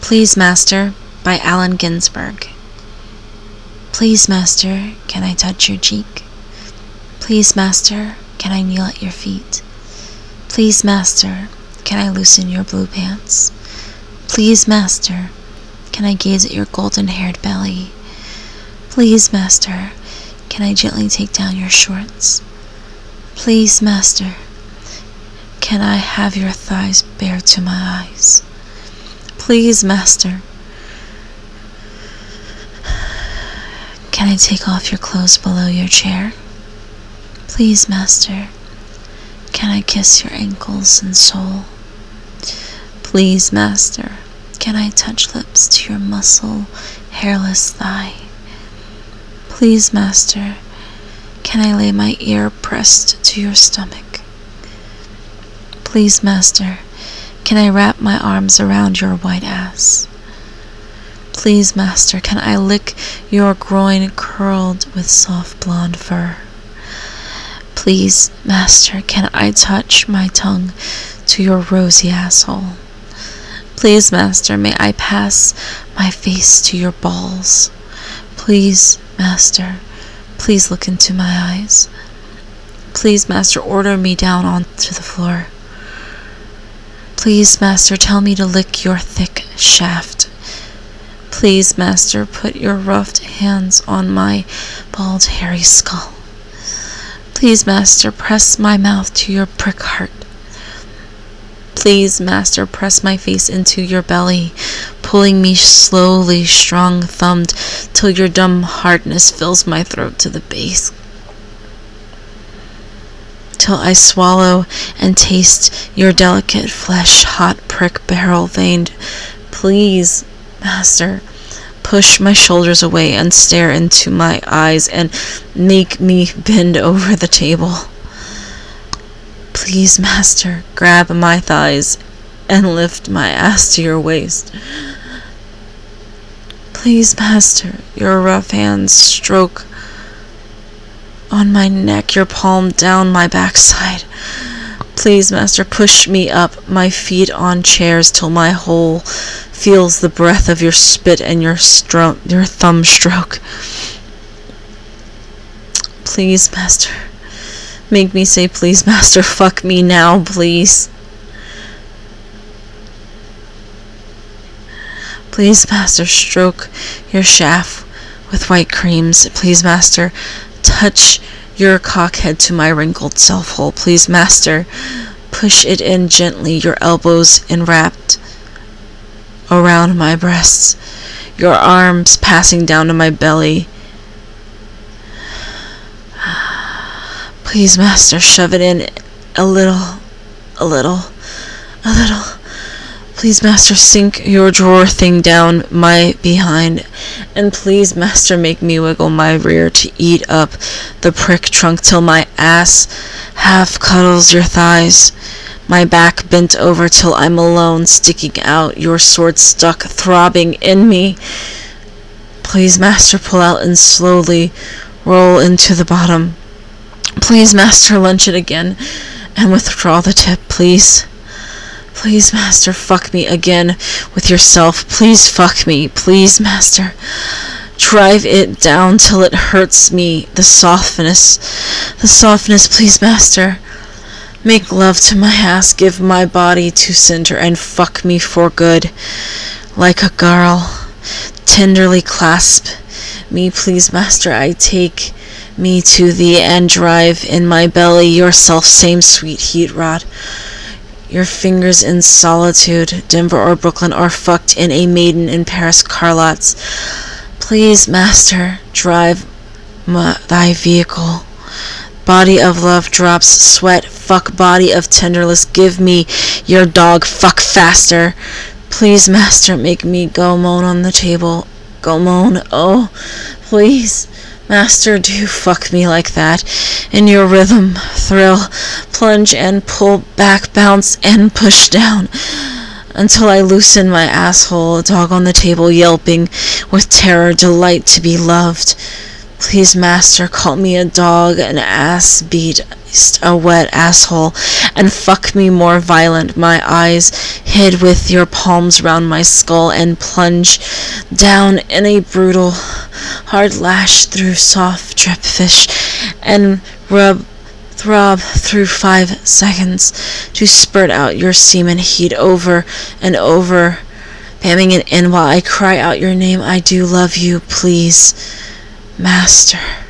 Please, Master, by Allen Ginsberg. Please, Master, can I touch your cheek? Please, Master, can I kneel at your feet? Please, Master, can I loosen your blue pants? Please, Master, can I gaze at your golden-haired belly? Please, Master, can I gently take down your shorts? Please, Master, can I have your thighs bare to my eyes? Please, Master, can I take off your clothes below your chair? Please, Master, can I kiss your ankles and sole? Please, Master, can I touch lips to your muscle, hairless thigh? Please, Master, can I lay my ear pressed to your stomach? Please, Master, can I wrap my arms around your white ass? Please, Master, can I lick your groin curled with soft blonde fur? Please, Master, can I touch my tongue to your rosy asshole? Please, Master, may I pass my face to your balls? Please, Master, please look into my eyes. Please, Master, order me down onto the floor. Please, Master, tell me to lick your thick shaft. Please, Master, put your roughed hands on my bald, hairy skull. Please, Master, press my mouth to your prick heart. Please, Master, press my face into your belly, pulling me slowly, strong-thumbed, till your dumb hardness fills my throat to the base. Till I swallow and taste your delicate flesh, hot prick barrel-veined. Please, Master, push my shoulders away and stare into my eyes and make me bend over the table. Please, Master, grab my thighs and lift my ass to your waist. Please, Master, your rough hands stroke on my neck, your palm down my backside. Please, Master, push me up, my feet on chairs till my hole feels the breath of your spit and your thumb stroke. Please, Master, make me say, please, Master, fuck me now, please. Please, Master, stroke your shaft with white creams. Please, Master, touch your cockhead to my wrinkled self-hole. Please, Master, push it in gently, your elbows enwrapped around my breasts, your arms passing down to my belly. Please, Master, shove it in a little. Please, Master, sink your drawer thing down my behind. And please, Master, make me wiggle my rear to eat up the prick trunk till my ass half cuddles your thighs. My back bent over till I'm alone, sticking out, your sword stuck, throbbing in me. Please, Master, pull out and slowly roll into the bottom. Please, Master, lunge it again and withdraw the tip, please. Please, Master, fuck me again with yourself. Please fuck me. Please, Master. Drive it down till it hurts me. The softness, please, Master. Make love to my ass, give my body to center, and fuck me for good. Like a girl, tenderly clasp me, please, Master. I take me to thee and drive in my belly your self-same sweet heat rod. Your fingers in solitude, Denver or Brooklyn, or fucked in a maiden in Paris car lots. Please, Master, drive thy vehicle. Body of love drops sweat, fuck body of tenderless, give me your dog, fuck faster. Please, Master, make me go moan on the table. Go moan, oh, please. Master, do fuck me like that. In your rhythm, thrill, plunge and pull back, bounce and push down. Until I loosen my asshole, a dog on the table yelping with terror, delight to be loved. Please, master, call me a dog, an ass beast, a wet asshole, and fuck me more violent, my eyes hid with your palms round my skull, and plunge down in a brutal hard lash through soft drip fish, and throb through 5 seconds to spurt out your semen heat over and over, bamming it in while I cry out your name. I do love you, please, master.